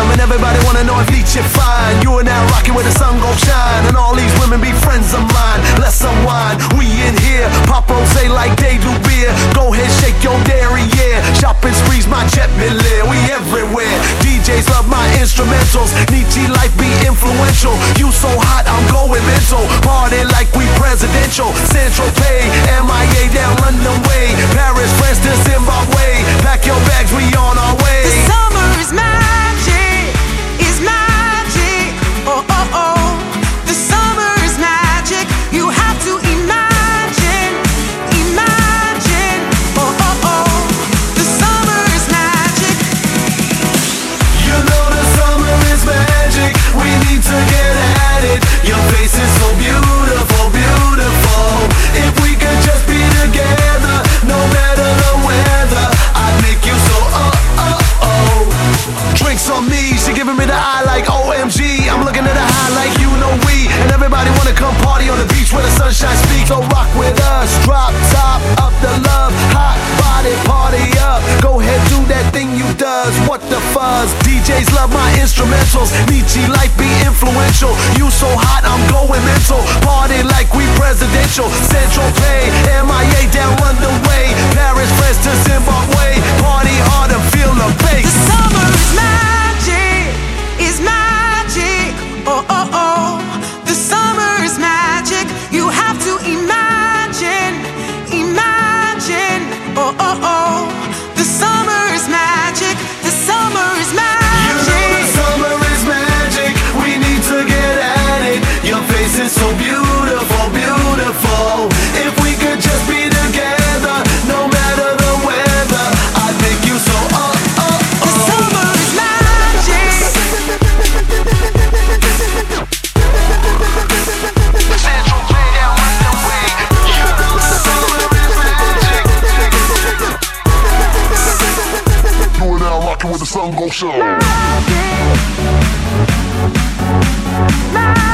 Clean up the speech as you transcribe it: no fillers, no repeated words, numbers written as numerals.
time, and everybody wanna know if Nietzsche fine. You are now rocking where the sun gon' shine, and all these women be friends of mine. Let's unwind, we in here, pop rosé like they do beer. Go ahead, shake your dairy, yeah. Shopping sprees, my jet Miller, we everywhere. DJs love my instrumentals, Nietzsche life be influential. You so hot, I'm going mental. Party like we presidential. Central Pay, MIA down London Way, Paris, France to Zimbabwe. Pack your bags, we on our way. The summer is magic, is magic. Oh oh oh. The summer is magic. You have to imagine, imagine. Oh oh oh. The summer is magic. You know the summer is magic. We need to get at it. Your face is so beautiful, beautiful. If we could just be together, no matter the weather, I'd make you so Drinks on me, she giving me the eye like OMG. I'm looking at a high like you know we. And everybody wanna come party on the beach where the sunshine speaks. So rock with us, drop top, up the love, hot body, party up. Go ahead, do that thing you does, what the fuzz. DJs love my instrumentals, Nietzsche life be influential. You so hot, I'm going mental. Party like we presidential. Central Pay, MIA down London Way, Paris, France to Zimbabwe. Party hard and feel the bass. The summer is magic, is magic. Oh oh oh. The summer is magic. You have to imagine, imagine. Oh oh oh. The summer is magic. The summer is magic. You know the summer is magic. We need to get at it. Your face is so beautiful, beautiful. If we could just be together, no matter the weather, I'd make you so The summer is magic. Central Pay down London Way. You know the summer is magic. You are now rocking with the sun gon' shine. Magic.